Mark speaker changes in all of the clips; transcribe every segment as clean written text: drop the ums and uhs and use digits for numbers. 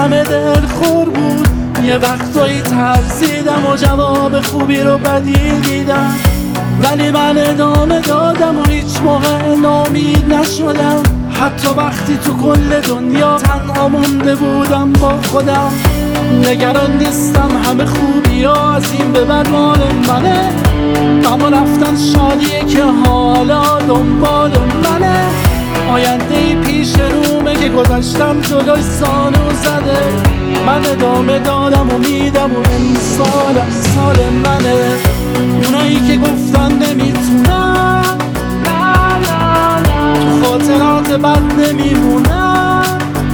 Speaker 1: همه دلخور بود. یه وقتایی ترسیدم و جواب خوبی رو بدی دیدم، ولی من ادامه دادم و هیچ موقع ناامید نشدم. حتی وقتی تو کل دنیا تنها مونده بودم با خودم. نگران نیستم، همه خوبی ها از این به بعد مال منه، اما رفتن شادیه که حالا دنبال منه. آینده ای پیش رومه که گذشتم جلوی سانو زده. من ادامه دادم و میدم و این سال منه. اونایی که گفتن نمیتونم تو خاطرات بد نمیمونم،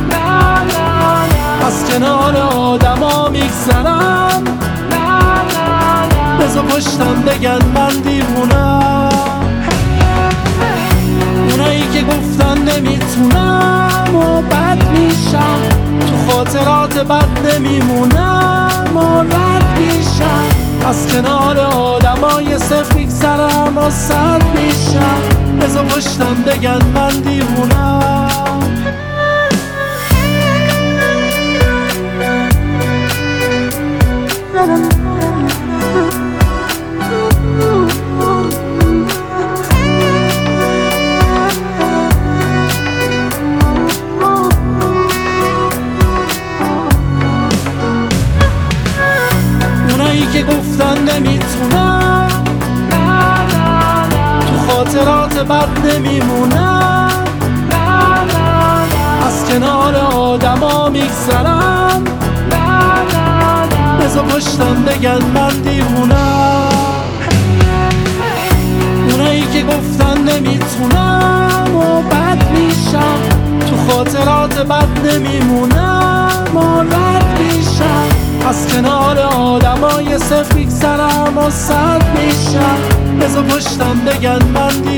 Speaker 1: از کنار آدما میگذرم. بذار پشتم بگن من دیوونم. اونایی که گفتن نمیتونم و بد میشم، تو خاطرات بد نمیمونم و رد میشم. از کنار آدمای صفر میگذرم و سرد میشم. بذار پشتم بگن من دیوونم. که گفتن نمیتونم تو خاطرات بد نمیمونم، از کنار آدما میگذرم. بذار پشتم بگن من دیوونم. اونایی که گفتن نمیتونم و بد میشم، تو خاطرات بد نمیمونم و رد میشم. از کنار آدمای صفر میگذرم و سرد میشم. بذار پشتم بگن من